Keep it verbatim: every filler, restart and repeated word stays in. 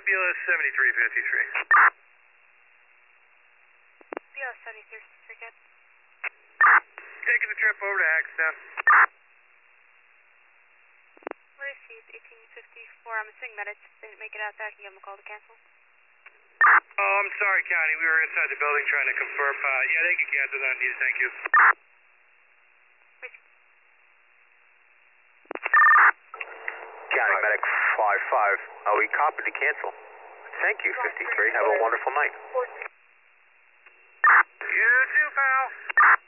B L S seventy-three fifty-three. B L S seventy-three fifty-three, good. Taking the trip over to Hackettstown. Received eighteen fifty-four. I'm assuming medics didn't make it out there. I can give them a call to cancel. Oh, I'm sorry, County. We were inside the building trying to confirm. Uh, yeah, they can cancel that. Needed. Thank you. County Medic five five. Oh, we copied to cancel. Thank you, fifty-three. Have a wonderful night. You too, pal.